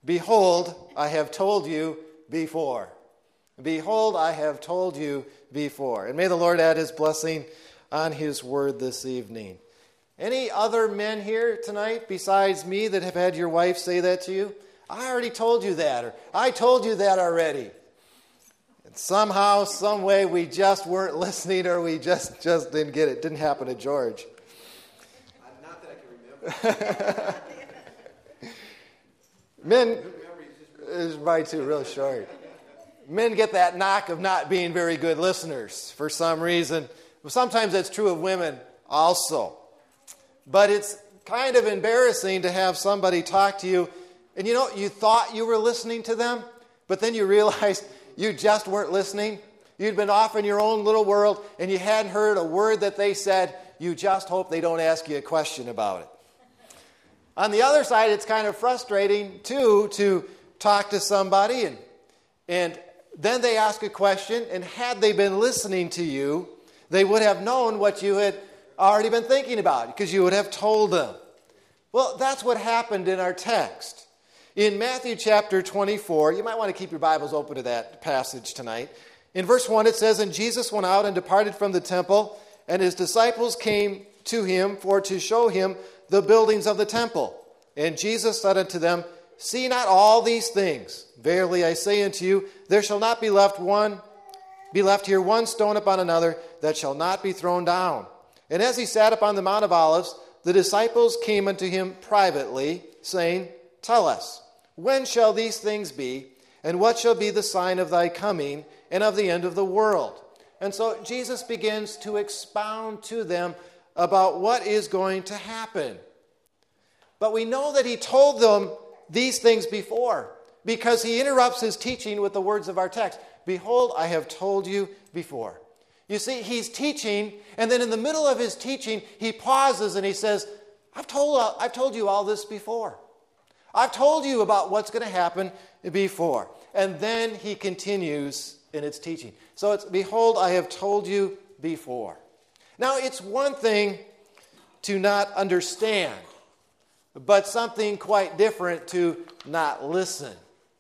Behold, I have told you before. Behold, I have told you before. And may the Lord add his blessing on his word this evening. Any other men here tonight besides me that have had your wife say that to you? I already told you that, or I told you that already. And somehow, some way, we just weren't listening, or we just didn't get it. Didn't happen to George. Not that I can remember. Men, is mine too, real short. Men get that knock of not being very good listeners for some reason. Sometimes that's true of women also. But it's kind of embarrassing to have somebody talk to you, and you thought you were listening to them, but then you realized you just weren't listening. You'd been off in your own little world, and you hadn't heard a word that they said. You just hope they don't ask you a question about it. On the other side, it's kind of frustrating, too, to talk to somebody, and then they ask a question, and had they been listening to you, they would have known what you had already been thinking about, because you would have told them. Well, that's what happened in our text. In Matthew chapter 24, you might want to keep your Bibles open to that passage tonight. In verse 1, it says, "And Jesus went out and departed from the temple, and his disciples came to him for to show him the buildings of the temple. And Jesus said unto them, See not all these things. Verily I say unto you, there shall not be left here one stone upon another that shall not be thrown down. And as he sat upon the Mount of Olives, the disciples came unto him privately, saying, Tell us, when shall these things be? And what shall be the sign of thy coming and of the end of the world? And so Jesus begins to expound to them about what is going to happen. But we know that he told them these things before, because he interrupts his teaching with the words of our text. Behold, I have told you before. You see, he's teaching, and then in the middle of his teaching, he pauses and he says, I've told you all this before. I've told you about what's going to happen before. And then he continues in its teaching. So it's, behold, I have told you before. Now, it's one thing to not understand, but something quite different to not listen.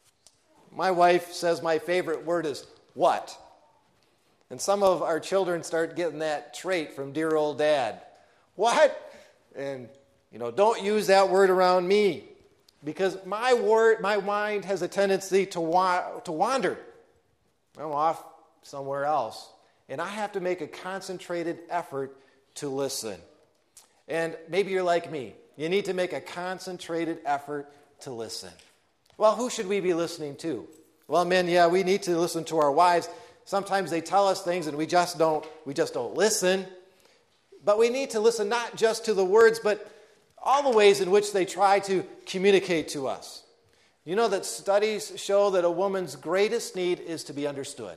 My wife says my favorite word is what? And some of our children start getting that trait from dear old dad. What? And, don't use that word around me, because my mind has a tendency to wander. I'm off somewhere else. And I have to make a concentrated effort to listen. And maybe you're like me. You need to make a concentrated effort to listen. Well, who should we be listening to? Well, men, yeah, we need to listen to our wives. Sometimes they tell us things and we just don't listen. But we need to listen not just to the words, but all the ways in which they try to communicate to us. You know that studies show that a woman's greatest need is to be understood.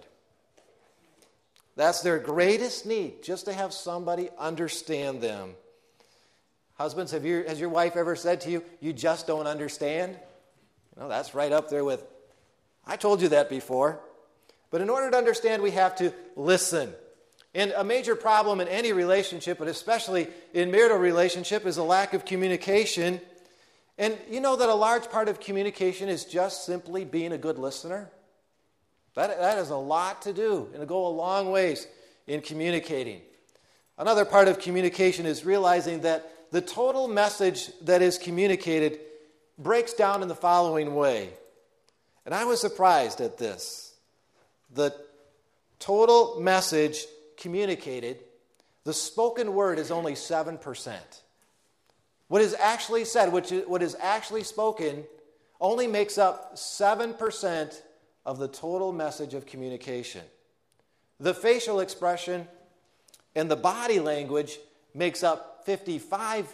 That's their greatest need, just to have somebody understand them. Husbands, has your wife ever said to you, you just don't understand? That's right up there with, I told you that before. But in order to understand, we have to listen. And a major problem in any relationship, but especially in marital relationship, is a lack of communication. And you know that a large part of communication is just simply being a good listener? That has a lot to do, and it'll go a long ways in communicating. Another part of communication is realizing that the total message that is communicated breaks down in the following way. And I was surprised at this. The total message communicated, the spoken word is only 7%. What is actually said, what is actually spoken, only makes up 7% of the total message of communication. The facial expression and the body language makes up 55%,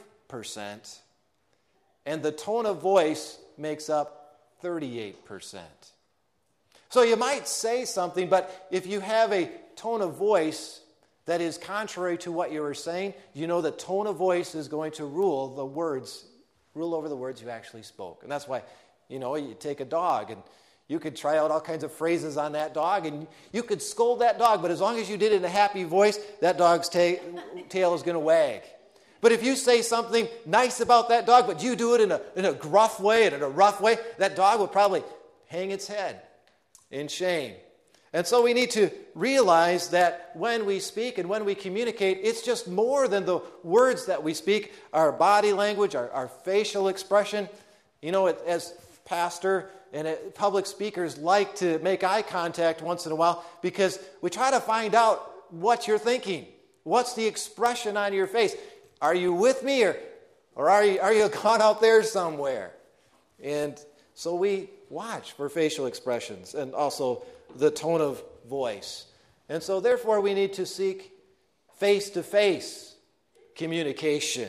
and the tone of voice makes up 38%. So you might say something, but if you have a tone of voice that is contrary to what you were saying, you know the tone of voice is going to rule over the words you actually spoke. And that's why, you take a dog and you could try out all kinds of phrases on that dog, and you could scold that dog, but as long as you did it in a happy voice, that dog's tail is going to wag. But if you say something nice about that dog, but you do it in a gruff way and in a rough way, that dog will probably hang its head in shame. And so we need to realize that when we speak and when we communicate, it's just more than the words that we speak, our body language, our facial expression. You know, as pastor and public speakers like to make eye contact once in a while because we try to find out what you're thinking. What's the expression on your face? Are you with me or are you gone out there somewhere? And so we watch for facial expressions and also the tone of voice. And so therefore we need to seek face-to-face communication.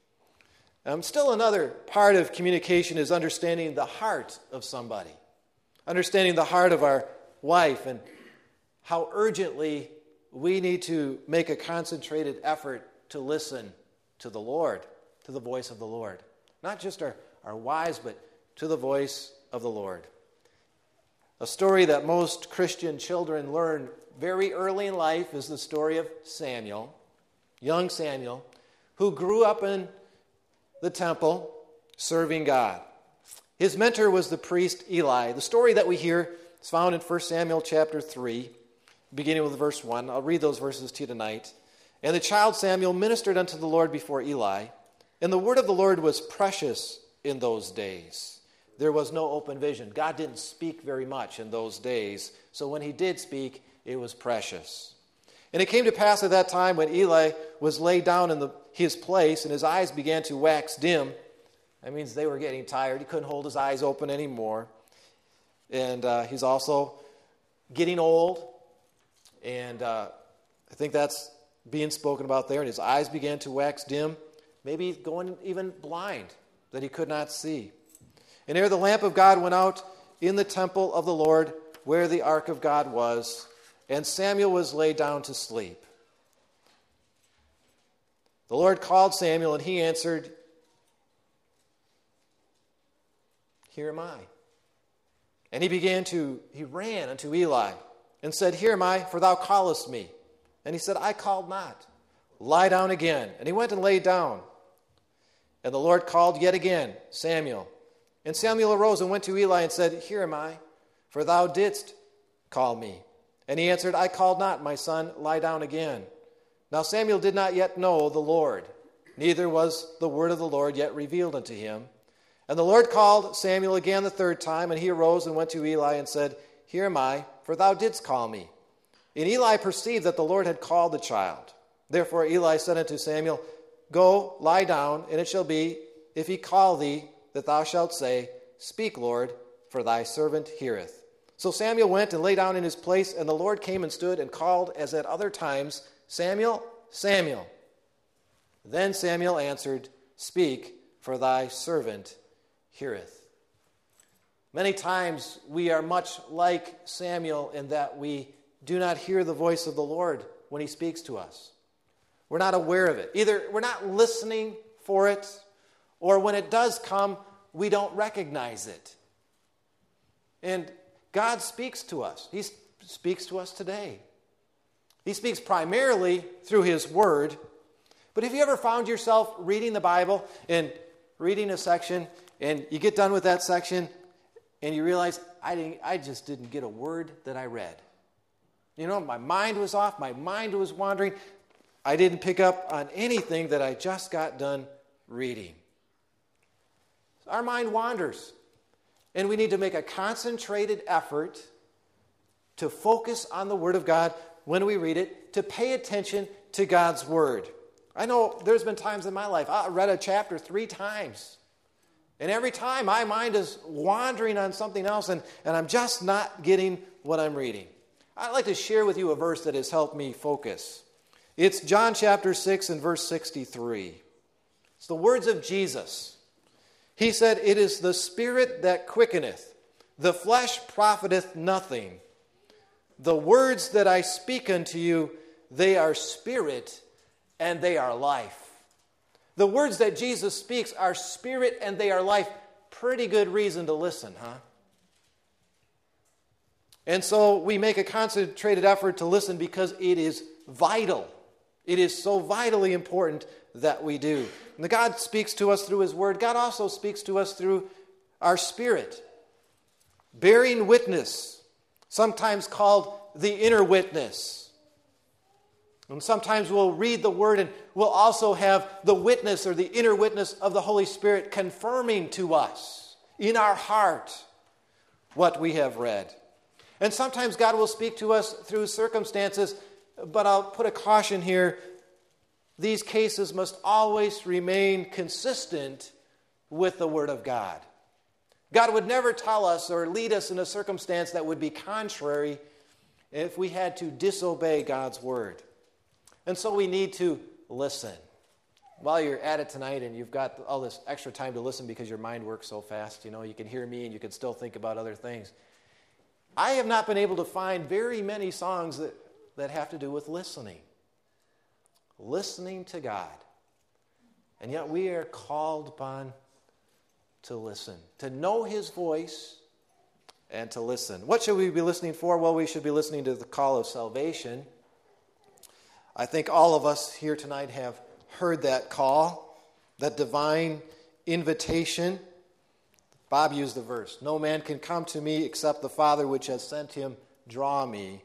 Still another part of communication is understanding the heart of somebody. Understanding the heart of our wife and how urgently we need to make a concentrated effort to listen to the Lord, to the voice of the Lord. Not just our wives, but to the voice of the Lord. A story that most Christian children learn very early in life is the story of Samuel, young Samuel, who grew up in the temple serving God. His mentor was the priest Eli. The story that we hear is found in 1 Samuel chapter 3, beginning with verse 1. I'll read those verses to you tonight. And the child Samuel ministered unto the Lord before Eli, and the word of the Lord was precious in those days. There was no open vision. God didn't speak very much in those days, so when he did speak, it was precious. And it came to pass at that time when Eli was laid down in his place, and his eyes began to wax dim. That means they were getting tired. He couldn't hold his eyes open anymore. And he's also getting old, and I think that's being spoken about there. And his eyes began to wax dim, maybe going even blind, that he could not see. And ere the lamp of God went out in the temple of the Lord, where the ark of God was, and Samuel was laid down to sleep. The Lord called Samuel, and he answered, Here am I. And he ran unto Eli, and said, Here am I, for thou callest me. And he said, I called not. Lie down again. And he went and lay down. And the Lord called yet again, Samuel. And Samuel arose and went to Eli and said, Here am I, for thou didst call me. And he answered, I called not, my son, lie down again. Now Samuel did not yet know the Lord, neither was the word of the Lord yet revealed unto him. And the Lord called Samuel again the third time, and he arose and went to Eli and said, Here am I, for thou didst call me. And Eli perceived that the Lord had called the child. Therefore Eli said unto Samuel, Go, lie down, and it shall be, if he call thee, that thou shalt say, Speak, Lord, for thy servant heareth. So Samuel went and lay down in his place, and the Lord came and stood and called as at other times, Samuel, Samuel. Then Samuel answered, Speak, for thy servant heareth. Many times we are much like Samuel in that we do not hear the voice of the Lord when he speaks to us. We're not aware of it. Either we're not listening for it, or when it does come, we don't recognize it. And God speaks to us. He speaks to us today. He speaks primarily through his word. But have you ever found yourself reading the Bible and reading a section, and you get done with that section, and you realize, I just didn't get a word that I read. You know, my mind was off. My mind was wandering. I didn't pick up on anything that I just got done reading. Our mind wanders. And we need to make a concentrated effort to focus on the Word of God when we read it, to pay attention to God's Word. I know there's been times in my life, I read a chapter 3 times. And every time my mind is wandering on something else, and I'm just not getting what I'm reading. I'd like to share with you a verse that has helped me focus. It's John chapter 6 and verse 63. It's the words of Jesus. He said, It is the Spirit that quickeneth, the flesh profiteth nothing. The words that I speak unto you, they are spirit and they are life. The words that Jesus speaks are spirit and they are life. Pretty good reason to listen, huh? And so we make a concentrated effort to listen because it is vital. It is so vitally important that we do. And God speaks to us through His Word. God also speaks to us through our spirit. Bearing witness, sometimes called the inner witness. And sometimes we'll read the Word and we'll also have the witness or the inner witness of the Holy Spirit confirming to us in our heart what we have read. And sometimes God will speak to us through circumstances, but I'll put a caution here. These cases must always remain consistent with the Word of God. God would never tell us or lead us in a circumstance that would be contrary if we had to disobey God's Word. And so we need to listen. While you're at it tonight and you've got all this extra time to listen because your mind works so fast, you can hear me and you can still think about other things. I have not been able to find very many songs that have to do with listening. Listening to God. And yet we are called upon to listen, to know His voice and to listen. What should we be listening for? Well, we should be listening to the call of salvation. I think all of us here tonight have heard that call, that divine invitation. Bob used the verse, "No man can come to me except the Father which has sent him draw me."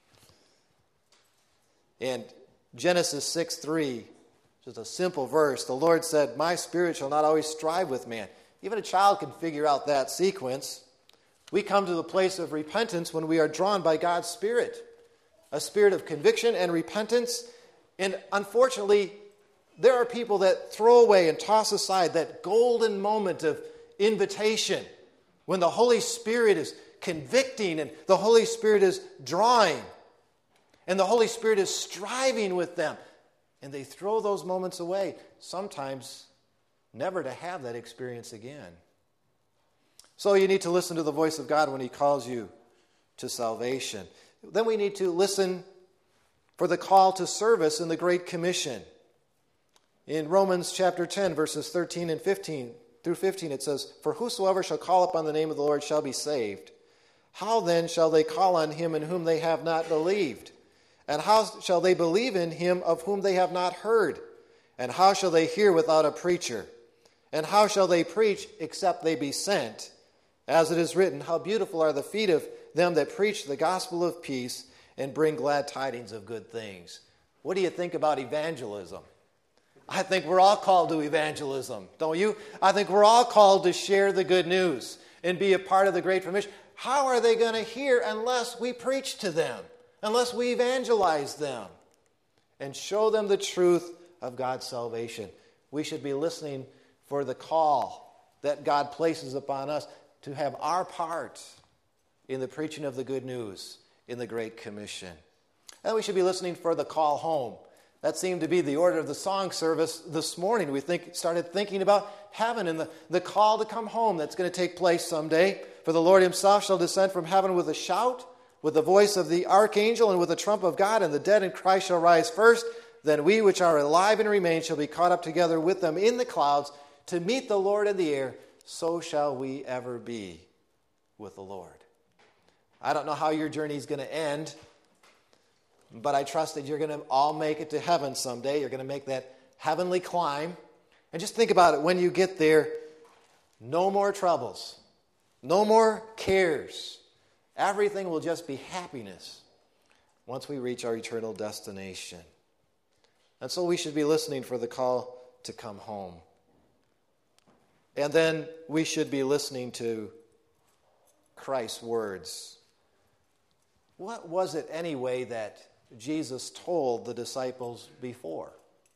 And Genesis 6:3, just a simple verse, the Lord said, "My spirit shall not always strive with man." Even a child can figure out that sequence. We come to the place of repentance when we are drawn by God's Spirit, a spirit of conviction and repentance. And unfortunately, there are people that throw away and toss aside that golden moment of invitation when the Holy Spirit is convicting and the Holy Spirit is drawing and the Holy Spirit is striving with them. And they throw those moments away, sometimes never to have that experience again. So you need to listen to the voice of God when He calls you to salvation. Then we need to listen for the call to service in the Great Commission. In Romans chapter 10, verses 13 and 15 through 15, it says, "For whosoever shall call upon the name of the Lord shall be saved. How then shall they call on Him in whom they have not believed? And how shall they believe in Him of whom they have not heard? And how shall they hear without a preacher? And how shall they preach except they be sent? As it is written, how beautiful are the feet of them that preach the gospel of peace and bring glad tidings of good things." What do you think about evangelism? I think we're all called to evangelism, don't you? I think we're all called to share the good news and be a part of the Great Commission. How are they going to hear unless we preach to them, unless we evangelize them and show them the truth of God's salvation? We should be listening for the call that God places upon us to have our part in the preaching of the good news in the Great Commission. And we should be listening for the call home. That seemed to be the order of the song service this morning. We started thinking about heaven and the call to come home that's going to take place someday. "For the Lord Himself shall descend from heaven with a shout, with the voice of the archangel, and with the trump of God, and the dead in Christ shall rise first. Then we which are alive and remain shall be caught up together with them in the clouds to meet the Lord in the air. So shall we ever be with the Lord." I don't know how your journey is going to end, but I trust that you're going to all make it to heaven someday. You're going to make that heavenly climb. And just think about it. When you get there, no more troubles, no more cares. Everything will just be happiness once we reach our eternal destination. And so we should be listening for the call to come home. And then we should be listening to Christ's words. What was it anyway that Jesus told the disciples before?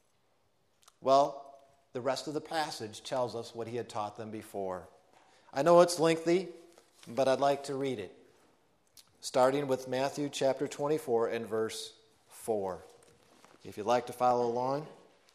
Well, the rest of the passage tells us what He had taught them before. I know it's lengthy, but I'd like to read it. Starting with Matthew chapter 24 and verse 4. If you'd like to follow along,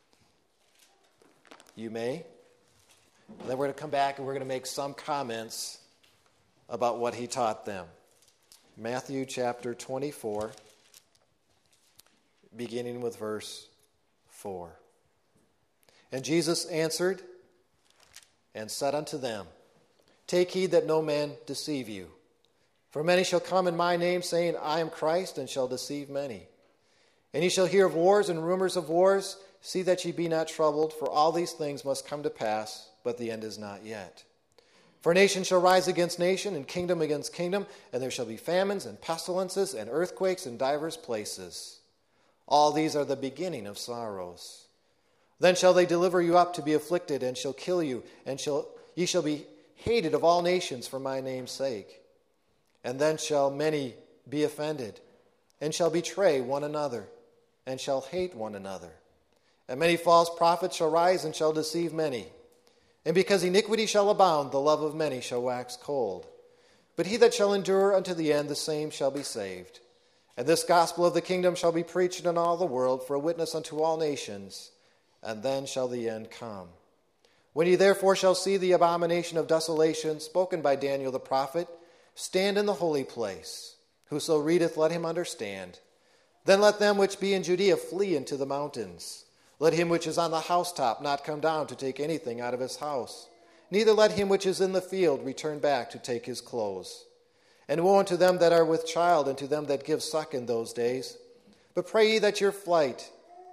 you may. And then we're going to come back and we're going to make some comments about what He taught them. Matthew chapter 24, beginning with verse 4. "And Jesus answered and said unto them, Take heed that no man deceive you. For many shall come in my name, saying, I am Christ, and shall deceive many. And ye shall hear of wars and rumors of wars. See that ye be not troubled, for all these things must come to pass, but the end is not yet. For nation shall rise against nation, and kingdom against kingdom, and there shall be famines and pestilences and earthquakes in divers places. All these are the beginning of sorrows. Then shall they deliver you up to be afflicted, and shall kill you, and ye shall be hated of all nations for my name's sake. And then shall many be offended, and shall betray one another, and shall hate one another. And many false prophets shall rise and shall deceive many. And because iniquity shall abound, the love of many shall wax cold. But he that shall endure unto the end, the same shall be saved. And this gospel of the kingdom shall be preached in all the world for a witness unto all nations, and then shall the end come. When ye therefore shall see the abomination of desolation spoken by Daniel the prophet, stand in the holy place. Whoso readeth, let him understand. Then let them which be in Judea flee into the mountains. Let him which is on the housetop not come down to take anything out of his house. Neither let him which is in the field return back to take his clothes. And woe unto them that are with child, and to them that give suck in those days. But pray ye that your flight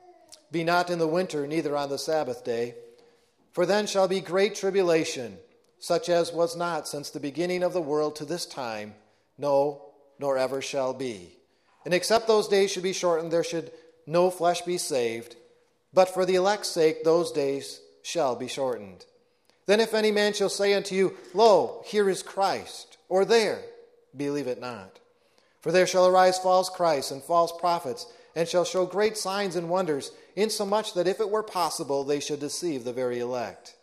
be not in the winter, neither on the Sabbath day. For then shall be great tribulation, such as was not since the beginning of the world to this time, no, nor ever shall be. And except those days should be shortened, there should no flesh be saved. But for the elect's sake those days shall be shortened. Then if any man shall say unto you, Lo, here is Christ, or there, believe it not. For there shall arise false Christs and false prophets, and shall show great signs and wonders, insomuch that if it were possible, they should deceive the very elect.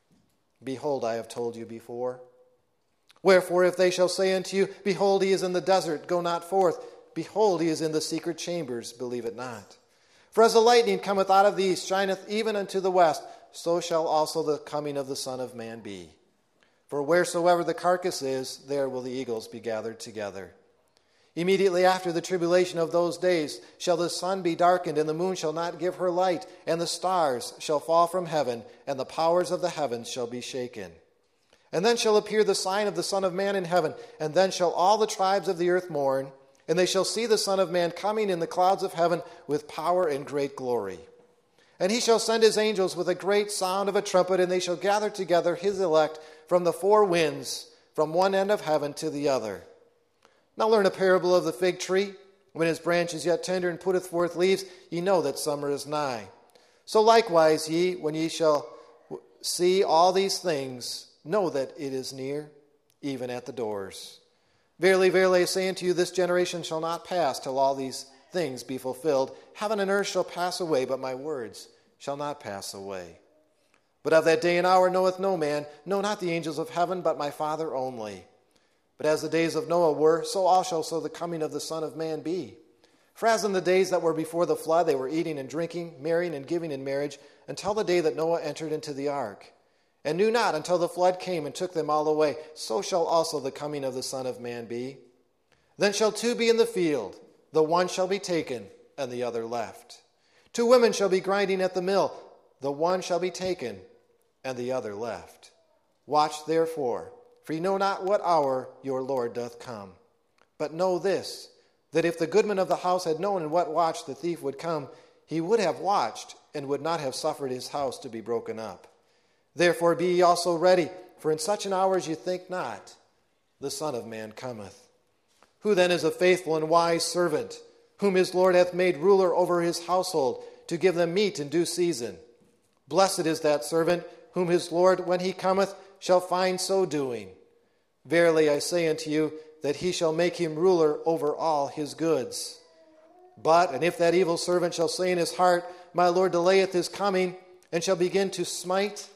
Behold, I have told you before. Wherefore, if they shall say unto you, Behold, he is in the desert, go not forth. Behold, he is in the secret chambers, believe it not. For as the lightning cometh out of the east, shineth even unto the west, so shall also the coming of the Son of Man be. For wheresoever the carcass is, there will the eagles be gathered together. Immediately after the tribulation of those days shall the sun be darkened, and the moon shall not give her light, and the stars shall fall from heaven, and the powers of the heavens shall be shaken. And then shall appear the sign of the Son of Man in heaven, and then shall all the tribes of the earth mourn, and they shall see the Son of Man coming in the clouds of heaven with power and great glory. And he shall send his angels with a great sound of a trumpet, and they shall gather together his elect from the four winds, from one end of heaven to the other. Now learn a parable of the fig tree. When his branch is yet tender and putteth forth leaves, ye know that summer is nigh. So likewise ye, when ye shall see all these things, know that it is near, even at the doors. Verily, verily, I say unto you, this generation shall not pass till all these things be fulfilled. Heaven and earth shall pass away, but my words shall not pass away. But of that day and hour knoweth no man, no, not the angels of heaven, but my Father only. But as the days of Noah were, so also shall the coming of the Son of Man be. For as in the days that were before the flood, they were eating and drinking, marrying and giving in marriage, until the day that Noah entered into the ark, and knew not until the flood came and took them all away, so shall also the coming of the Son of Man be. Then shall two be in the field, the one shall be taken, and the other left. Two women shall be grinding at the mill, the one shall be taken, and the other left. Watch therefore, for ye know not what hour your Lord doth come. But know this, that if the goodman of the house had known in what watch the thief would come, he would have watched, and would not have suffered his house to be broken up. Therefore be ye also ready, for in such an hour as ye think not, the Son of Man cometh. Who then is a faithful and wise servant, whom his Lord hath made ruler over his household, to give them meat in due season? Blessed is that servant, whom his Lord, when he cometh, shall find so doing. Verily I say unto you, that he shall make him ruler over all his goods. And if that evil servant shall say in his heart, My Lord delayeth his coming, and shall begin to smite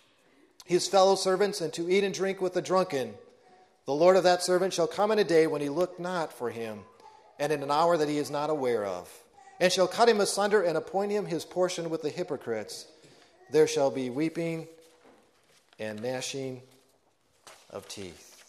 his fellow servants, and to eat and drink with the drunken, the Lord of that servant shall come in a day when he looked not for him, and in an hour that he is not aware of, and shall cut him asunder, and appoint him his portion with the hypocrites. There shall be weeping and gnashing of teeth.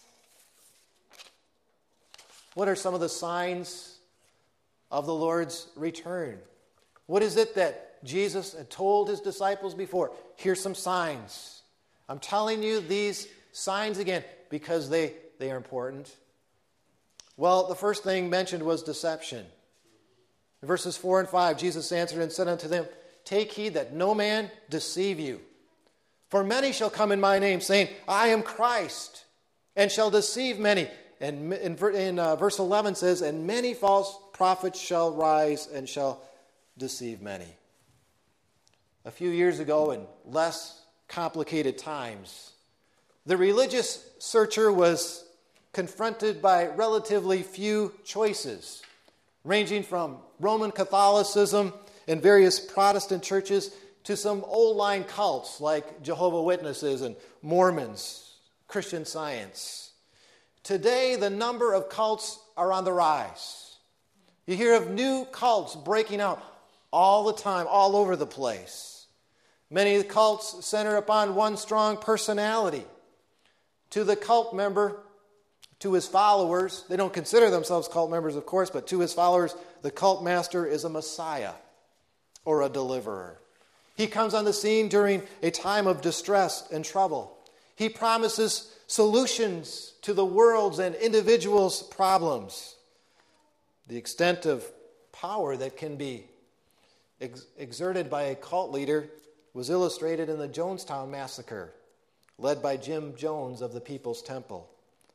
What are some of the signs of the Lord's return? What is it that Jesus had told his disciples before? Here's some signs. I'm telling you these signs again because they are important. Well, the first thing mentioned was deception. In verses 4 and 5, Jesus answered and said unto them, take heed that no man deceive you. For many shall come in my name, saying, I am Christ, and shall deceive many. And in verse 11 says, and many false prophets shall rise and shall deceive many. A few years ago, in less complicated times, the religious searcher was confronted by relatively few choices, ranging from Roman Catholicism and various Protestant churches to some old-line cults like Jehovah's Witnesses and Mormons, Christian Science. Today, the number of cults are on the rise. You hear of new cults breaking out all the time, all over the place. Many of the cults center upon one strong personality. To the cult member, to his followers, they don't consider themselves cult members, of course, but to his followers, the cult master is a Messiah or a deliverer. He comes on the scene during a time of distress and trouble. He promises solutions to the world's and individuals' problems. The extent of power that can be exerted by a cult leader was illustrated in the Jonestown Massacre, led by Jim Jones of the People's Temple.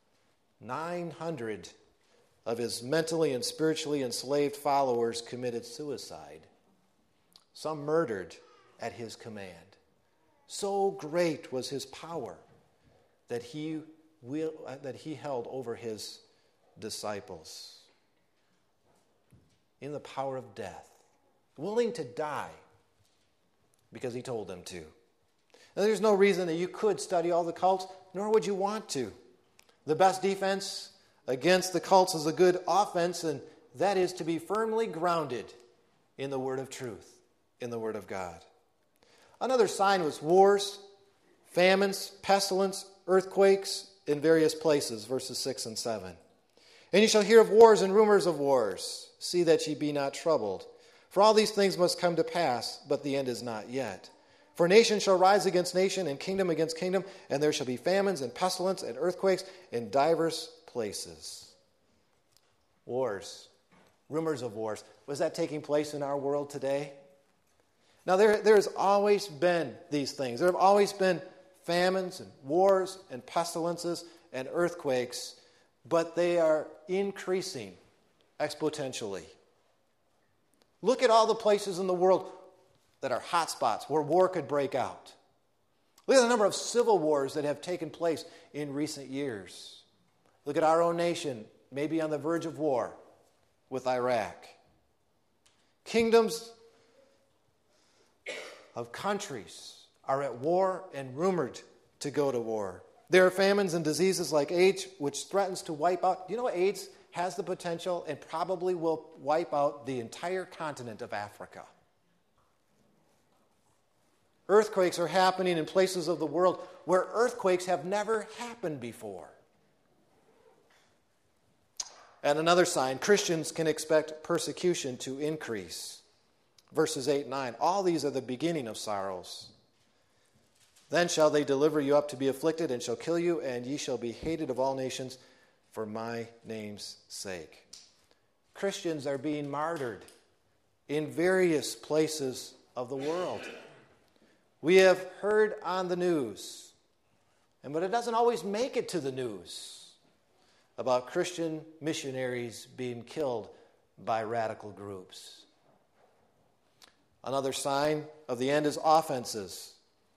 900 of his mentally and spiritually enslaved followers committed suicide, some murdered at his command. So great was his power that he held over his disciples. In the power of death, willing to die because he told them to. And there's no reason that you could study all the cults, nor would you want to. The best defense against the cults is a good offense, and that is to be firmly grounded in the word of truth, in the word of God. Another sign was wars, famines, pestilence, earthquakes in various places, verses 6 and 7. And you shall hear of wars and rumors of wars. See that ye be not troubled. For all these things must come to pass, but the end is not yet. For nation shall rise against nation, and kingdom against kingdom, and there shall be famines and pestilence and earthquakes in divers places. Wars, rumors of wars. Was that taking place in our world today? Now, there has always been these things. There have always been famines and wars and pestilences and earthquakes, but they are increasing exponentially. Look at all the places in the world that are hot spots where war could break out. Look at the number of civil wars that have taken place in recent years. Look at our own nation, maybe on the verge of war with Iraq. Kingdoms of countries are at war and rumored to go to war. There are famines and diseases like AIDS, which threatens to wipe out. Do you know AIDS has the potential and probably will wipe out the entire continent of Africa? Earthquakes are happening in places of the world where earthquakes have never happened before. And another sign, Christians can expect persecution to increase. Verses 8 and 9, all these are the beginning of sorrows. Then shall they deliver you up to be afflicted, and shall kill you, and ye shall be hated of all nations for my name's sake. Christians are being martyred in various places of the world. We have heard on the news, but it doesn't always make it to the news, about Christian missionaries being killed by radical groups. Another sign of the end is offenses.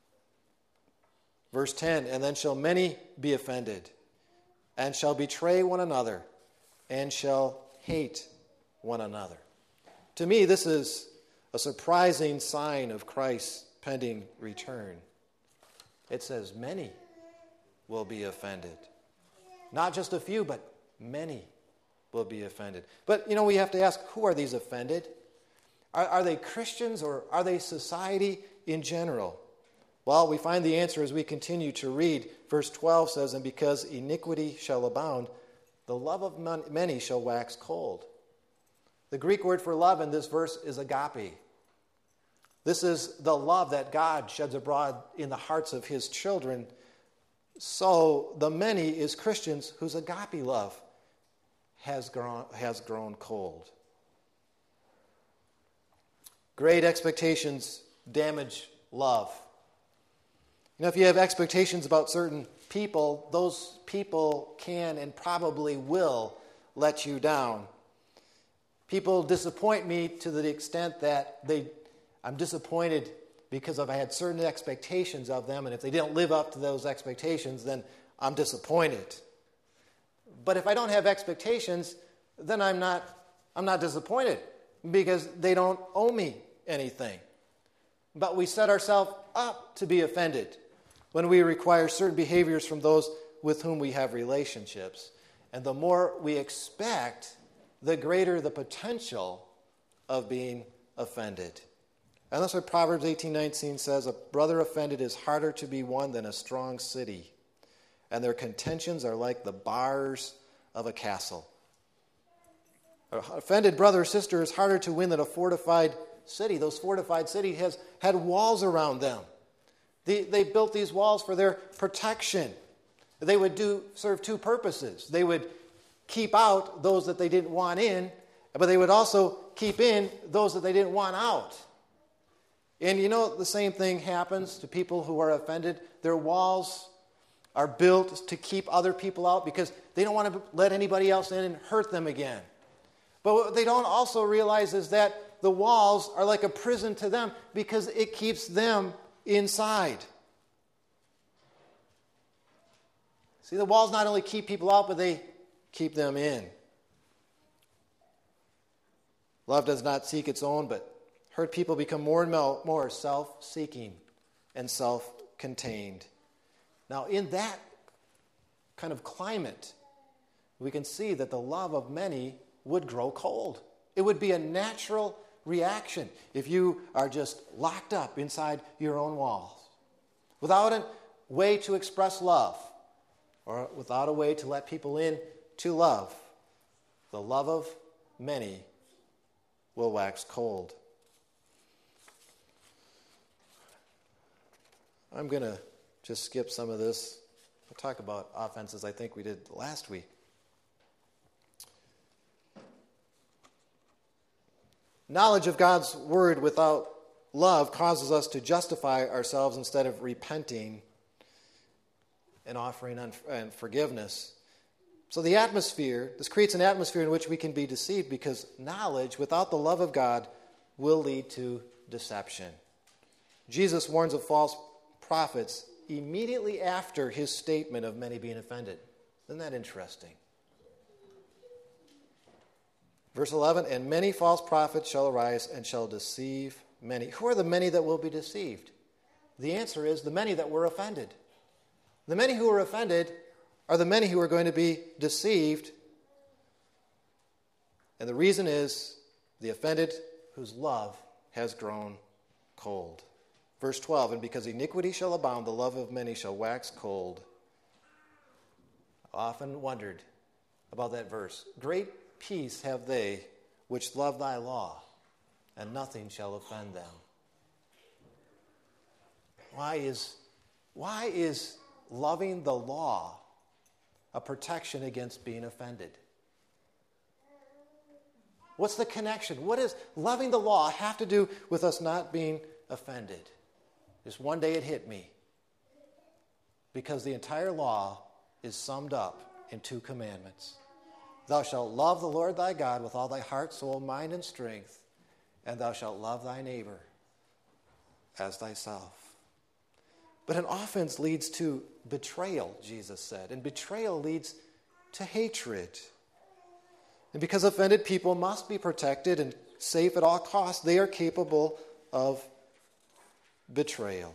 Verse 10, and then shall many be offended, and shall betray one another, and shall hate one another. To me, this is a surprising sign of Christ's pending return. It says many will be offended. Not just a few, but many will be offended. But, we have to ask, who are these offended? Are they Christians, or are they society in general? Well, we find the answer as we continue to read. Verse 12 says, and because iniquity shall abound, the love of many shall wax cold. The Greek word for love in this verse is agape. This is the love that God sheds abroad in the hearts of his children. So the many is Christians whose agape love has grown cold. Great expectations damage love. If you have expectations about certain people, those people can and probably will let you down. People disappoint me to the extent that I'm disappointed because I had certain expectations of them, and if they didn't live up to those expectations, then I'm disappointed. But if I don't have expectations, then I'm not disappointed because they don't owe me anything. But we set ourselves up to be offended when we require certain behaviors from those with whom we have relationships. And the more we expect, the greater the potential of being offended. And that's what Proverbs 18:19 says, a brother offended is harder to be won than a strong city, and their contentions are like the bars of a castle. An offended brother or sister is harder to win than a fortified city. Those fortified cities had walls around them. They built these walls for their protection. They would serve two purposes. They would keep out those that they didn't want in, but they would also keep in those that they didn't want out. And the same thing happens to people who are offended. Their walls are built to keep other people out because they don't want to let anybody else in and hurt them again. But what they don't also realize is that the walls are like a prison to them because it keeps them inside. See, the walls not only keep people out, but they keep them in. Love does not seek its own, but hurt people become more and more self-seeking and self-contained. Now, in that kind of climate, we can see that the love of many would grow cold. It would be a natural reaction if you are just locked up inside your own walls, without a way to express love, or without a way to let people in to love. The love of many will wax cold. I'm going to just skip some of this. We'll talk about offenses I think we did last week. Knowledge of God's word without love causes us to justify ourselves instead of repenting and offering and forgiveness. So this creates an atmosphere in which we can be deceived because knowledge without the love of God will lead to deception. Jesus warns of false prophets immediately after his statement of many being offended. Isn't that interesting? Verse 11, and many false prophets shall arise and shall deceive many. Who are the many that will be deceived? The answer is the many that were offended. The many who were offended are the many who are going to be deceived. And the reason is the offended whose love has grown cold. Verse 12, and because iniquity shall abound, the love of many shall wax cold. I often wondered about that verse. Great peace have they which love thy law, and nothing shall offend them. Why is loving the law a protection against being offended? What's the connection? What does loving the law have to do with us not being offended? Just one day it hit me. Because the entire law is summed up in 2 commandments. Thou shalt love the Lord thy God with all thy heart, soul, mind, and strength, and thou shalt love thy neighbor as thyself. But an offense leads to betrayal, Jesus said, and betrayal leads to hatred. And because offended people must be protected and safe at all costs, they are capable of betrayal.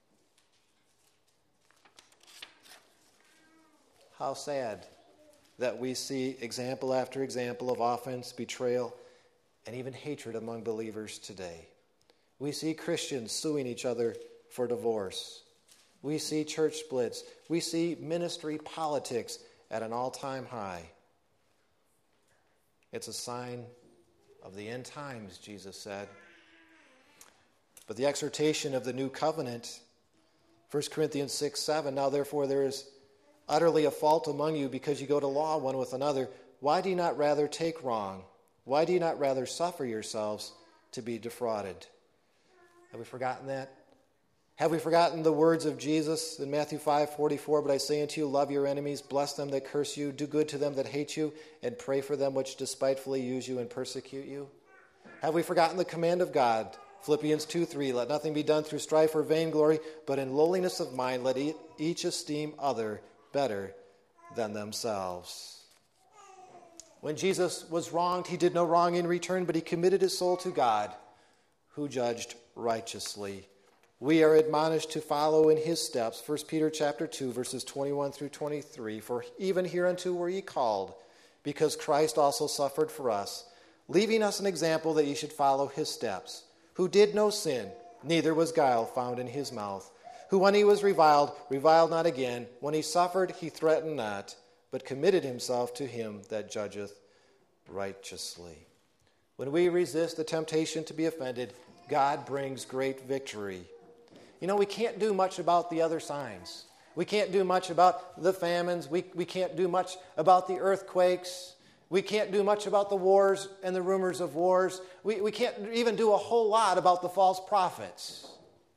How sad that we see example after example of offense, betrayal, and even hatred among believers today. We see Christians suing each other for divorce. We see church splits. We see ministry politics at an all-time high. It's a sign of the end times, Jesus said. But the exhortation of the new covenant, 1 Corinthians 6:7, now therefore there is utterly a fault among you because you go to law one with another. Why do you not rather take wrong? Why do you not rather suffer yourselves to be defrauded. Have we forgotten that? Have we forgotten the words of Jesus in Matthew 5:44? But I say unto you, love your enemies, bless them that curse you, do good to them that hate you, and pray for them which despitefully use you and persecute you. Have we forgotten the command of God? Philippians 2:3, let nothing be done through strife or vainglory, but in lowliness of mind let each esteem other better than themselves. When Jesus was wronged, he did no wrong in return, but he committed his soul to God, who judged righteously. We are admonished to follow in his steps. 1 Peter chapter 2, verses 21 through 23. For even hereunto were ye called, because Christ also suffered for us, leaving us an example that ye should follow his steps, who did no sin, neither was guile found in his mouth, who when he was reviled not again, when he suffered, he threatened not, but committed himself to him that judgeth righteously. When we resist the temptation to be offended, God brings great victory. You know, we can't do much about the other signs. We can't do much about the famines. We can't do much about the earthquakes. We can't do much about the wars and the rumors of wars. We can't even do a whole lot about the false prophets.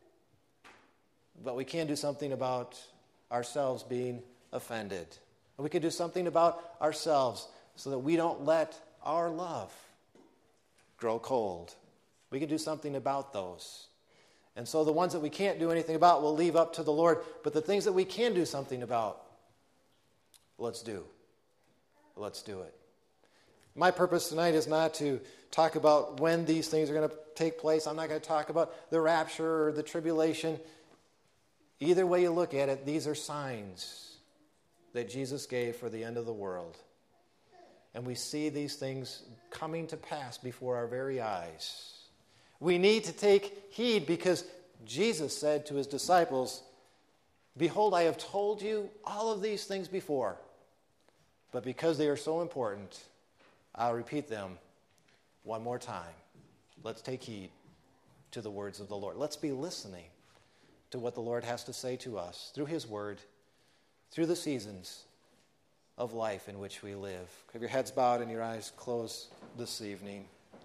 But we can do something about ourselves being offended. We can do something about ourselves so that we don't let our love grow cold. We can do something about those. And so the ones that we can't do anything about, we'll leave up to the Lord. But the things that we can do something about, let's do. Let's do it. My purpose tonight is not to talk about when these things are going to take place. I'm not going to talk about the rapture or the tribulation. Either way you look at it, these are signs that Jesus gave for the end of the world. And we see these things coming to pass before our very eyes. We need to take heed because Jesus said to his disciples, behold, I have told you all of these things before, but because they are so important, I'll repeat them one more time. Let's take heed to the words of the Lord. Let's be listening to what the Lord has to say to us through his word, through the seasons of life in which we live. Have your heads bowed and your eyes closed this evening.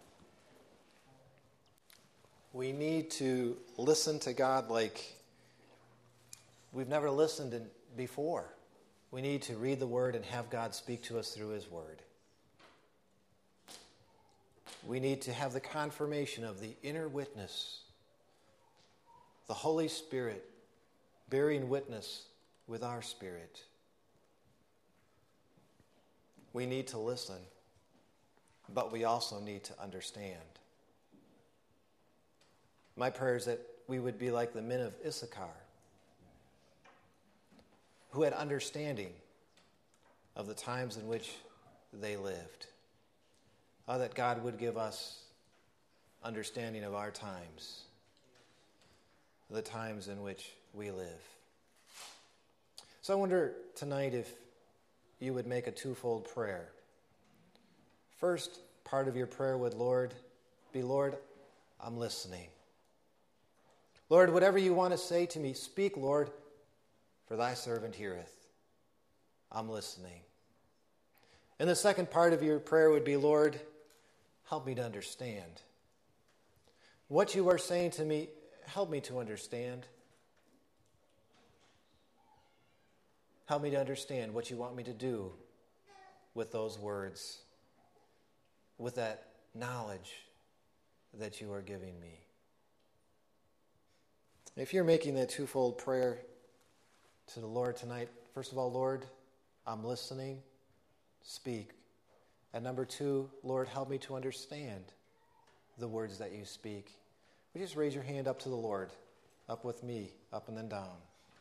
We need to listen to God like we've never listened before. We need to read the Word and have God speak to us through his Word. We need to have the confirmation of the inner witness, the Holy Spirit bearing witness with our spirit. We need to listen, but we also need to understand. My prayer is that we would be like the men of Issachar, who had understanding of the times in which they lived. That God would give us understanding of our times, the times in which we live. So I wonder tonight if you would make a twofold prayer. First part of your prayer would, be, Lord, I'm listening. Lord, whatever you want to say to me, speak, Lord, for thy servant heareth. I'm listening. And the second part of your prayer would be, Lord, help me to understand. What you are saying to me, help me to understand. Help me to understand what you want me to do with those words, with that knowledge that you are giving me. If you're making that twofold prayer to the Lord tonight, first of all, Lord, I'm listening. Speak. And number two, Lord, help me to understand the words that you speak. Would you just raise your hand up to the Lord, up with me, up and then down.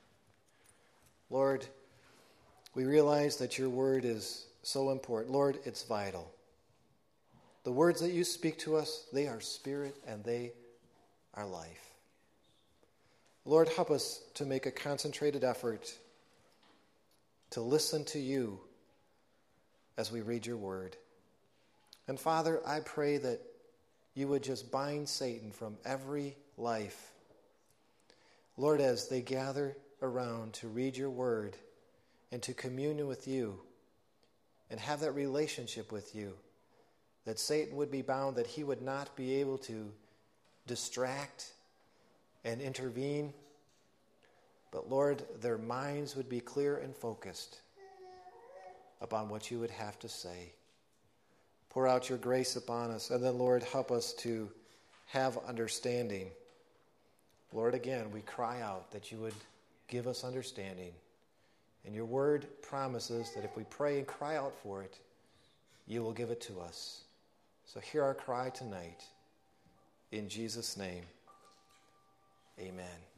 Lord, we realize that your word is so important. Lord, it's vital. The words that you speak to us, they are spirit and they are life. Lord, help us to make a concentrated effort to listen to you as we read your word. And Father, I pray that you would just bind Satan from every life. Lord, as they gather around to read your word and to commune with you and have that relationship with you, that Satan would be bound, that he would not be able to distract and intervene. But Lord, their minds would be clear and focused upon what you would have to say. Pour out your grace upon us, and then, Lord, help us to have understanding. Lord, again, we cry out that you would give us understanding. And your word promises that if we pray and cry out for it, you will give it to us. So hear our cry tonight. In Jesus' name, amen.